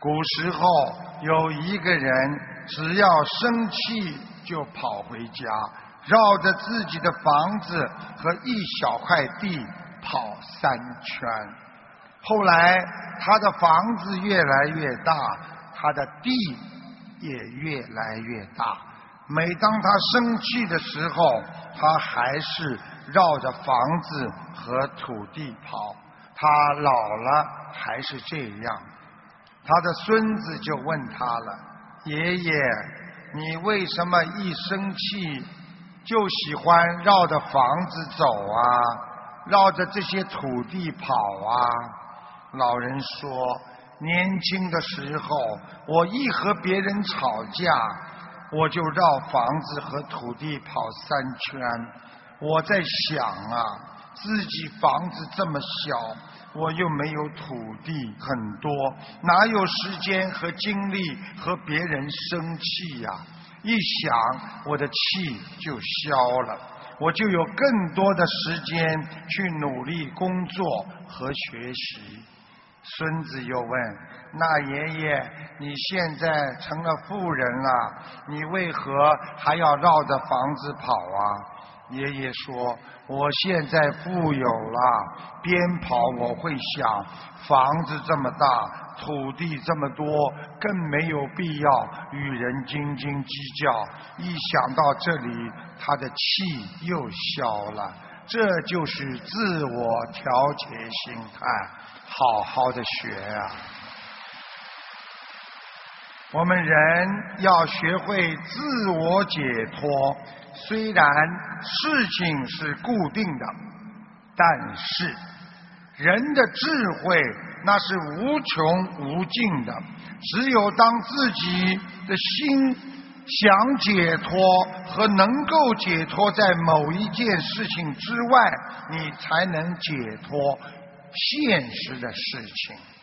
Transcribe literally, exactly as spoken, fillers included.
古时候有一个人，只要生气就跑回家，绕着自己的房子和一小块地跑三圈。后来他的房子越来越大，他的地也越来越大。每当他生气的时候，他还是绕着房子和土地跑。他老了还是这样。他的孙子就问他了：爷爷，你为什么一生气就喜欢绕着房子走啊，绕着这些土地跑啊？老人说，年轻的时候我一和别人吵架，我就绕房子和土地跑三圈。我在想啊，自己房子这么小，我又没有土地很多，哪有时间和精力和别人生气呀？一想我的气就消了，我就有更多的时间去努力工作和学习。孙子又问：那爷爷，你现在成了富人了，你为何还要绕着房子跑啊？爷爷说：我现在富有了，边跑我会想，房子这么大，土地这么多，更没有必要与人斤斤计较。一想到这里，他的气又消了。这就是自我调节心态，好好的学啊！我们人要学会自我解脱，虽然事情是固定的，但是人的智慧那是无穷无尽的。只有当自己的心想解脱和能够解脱在某一件事情之外，你才能解脱现实的事情。